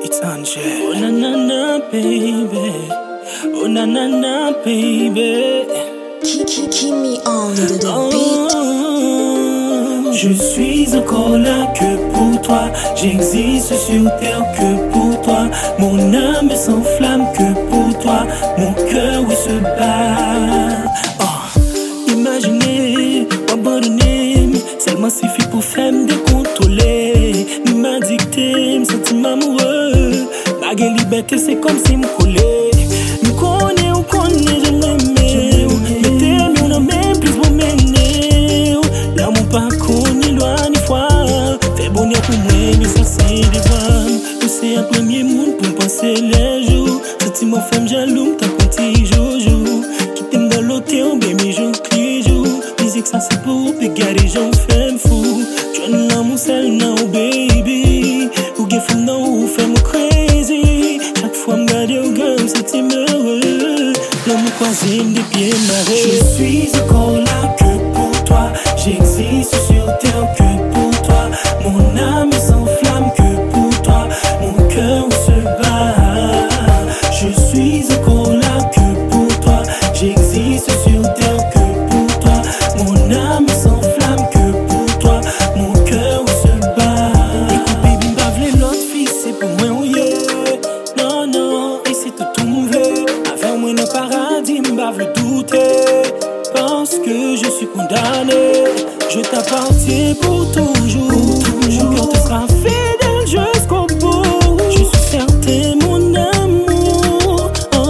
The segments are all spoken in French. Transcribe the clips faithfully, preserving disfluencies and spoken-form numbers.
It's Angel. Oh na na na baby, oh na na na baby. Keep, keep me on the, the beat. Oh, Je suis encore là que pour toi. J'existe sur terre que pour toi. Mon âme s'enflamme que pour toi. Mon cœur oui se bat. oh. Imaginez, abandonner, seulement suffit pour faire me décontrôler. M'addicter, me sentir amoureux. Ma liberté c'est comme si me coller. Me connais ou connais, je m'aime. Me t'aime, on a même plus pour m'aimer. L'amour pas connu, loin ni foi. Fait bonheur pour moi, mais ça c'est des femmes. Nous c'est un premier monde pour penser les jours. Sentiment femme jaloux, t'as petit joujou. Qui t'aime dans l'hôtel, baby, jour crie jour. Musique ça c'est pour pégarer, j'en fais fou. Tu as l'amour seul now, baby. Ou get from now, ou fais moi crazy. Chaque fois m'garde au gomme, c'est heureux. L'amour croisé, des pieds marrés. Je suis encore là que pour toi. J'existe sur terre que pour toi. Mon âme s'enflamme que pour toi. Mon cœur se bat. Je suis encore là que pour toi. J'existe sur terre que pour toi. Mon âme s'enflamme que pour toi. Mon cœur se bat. Écoute, baby, m'bavle l'autre fille, c'est pour moi, oui. Non, non, et c'est tout tout mauvais. Avec moi, le paradis, m'bavle douter. Parce que je suis condamné. Je t'appartiens pour toujours. Pour toujours. Mon cœur te sera fidèle jusqu'au bout. Je suis certain, mon amour.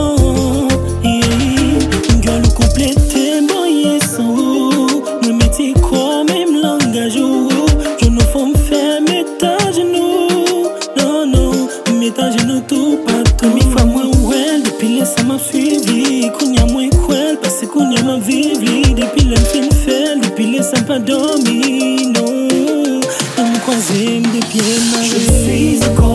Oh, yeah. Une gueule complétée, moyen sans haut. Me mettez quoi, même langage. Je ne faut me faire mettre à genoux. Non, non, mettre à genoux tout partout. Mi fois moins ouais, depuis là ça m'a suivi. Qu'on y a moins quoi, parce qu'on y a ma vie. Depuis là fin fait, depuis là ça pas dormi. Non, on me croise des pieds Je suis encore